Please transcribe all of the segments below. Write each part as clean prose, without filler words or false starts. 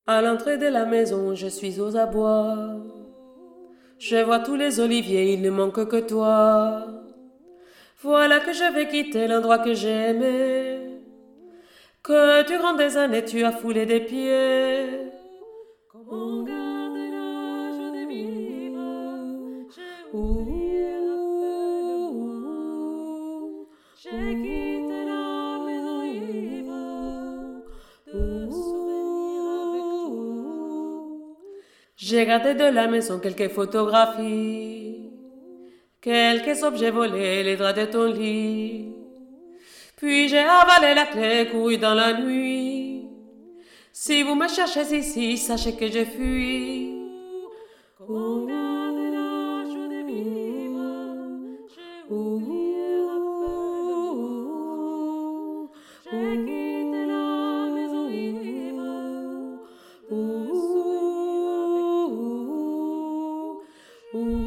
À l'entrée de la maison, je suis aux abois. Je vois tous les oliviers, il ne manque que toi. Voilà que je vais quitter l'endroit que j'aimais. Que durant des années tu as foulé des pieds. Comme on garde la joie de vivre, j'ai oublié, rappelle-moi. J'ai quitté la maison ivre de souvenirs avec toi. J'ai gardé de la maison quelques photographies, quelques objets volés, les draps de ton lit. Puis j'ai avalé la clé, couru dans la nuit. Si vous me cherchez ici, sachez que je fuis. Comment garder la joie de vivre, j'ai oublié, rappelle-moi. J'ai quitté la maison ivre de souvenirs avec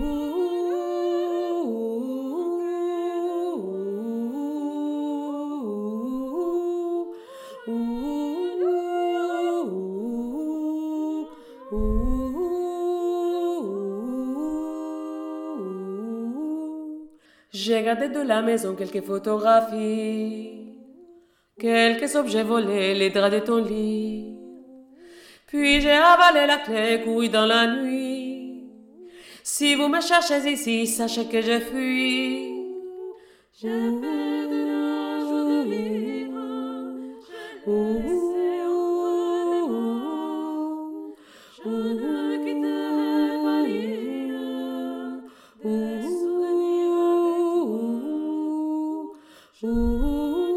J'ai gardé de la maison quelques photographies, quelques objets volés, les draps de ton lit. Puis j'ai avalé la clé, couru dans la nuit. Si vous me cherchez ici, sachez que je fuis. J'ai perdu la joie de vivre, j'ai laissé entre tes mains. Je ne quitterai pas l'île des souvenirs avec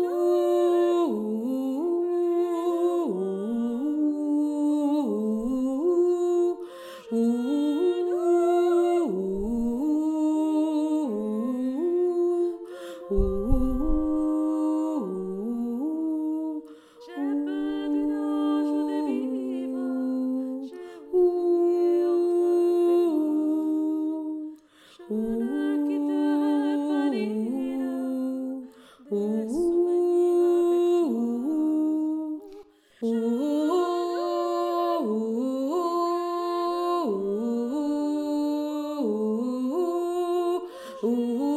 J'ai perdu la joie de vivre, j'ai oublié entre tes mains. Je ne quitterai pas l'île des souvenirs avec toi.